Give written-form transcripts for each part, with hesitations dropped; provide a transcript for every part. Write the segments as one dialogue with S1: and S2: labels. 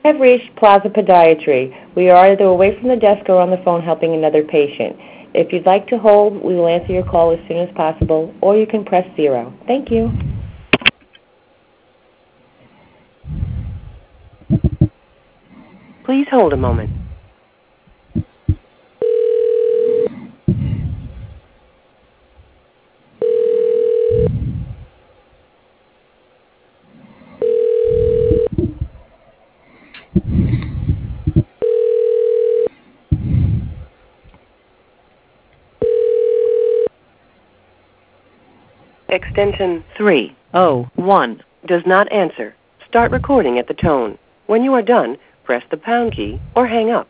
S1: have reached Plaza Podiatry. We are either away from the desk or on the phone helping another patient. If you'd like to hold, we will answer your call as soon as possible, or you can press 0. Thank you.
S2: Please hold a moment. Extension 301 does not answer. Start recording at the tone. When you are done, press the pound key or hang up.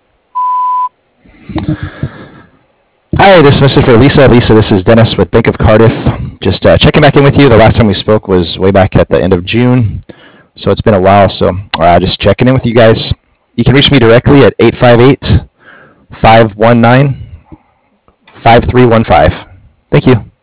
S3: Hi, this message for Lisa. Lisa, this is Dennis with Bank of Cardiff. Just checking back in with you. The last time we spoke was way back at the end of June, so it's been a while. So just checking in with you guys. You can reach me directly at 858-519-5315. Thank you.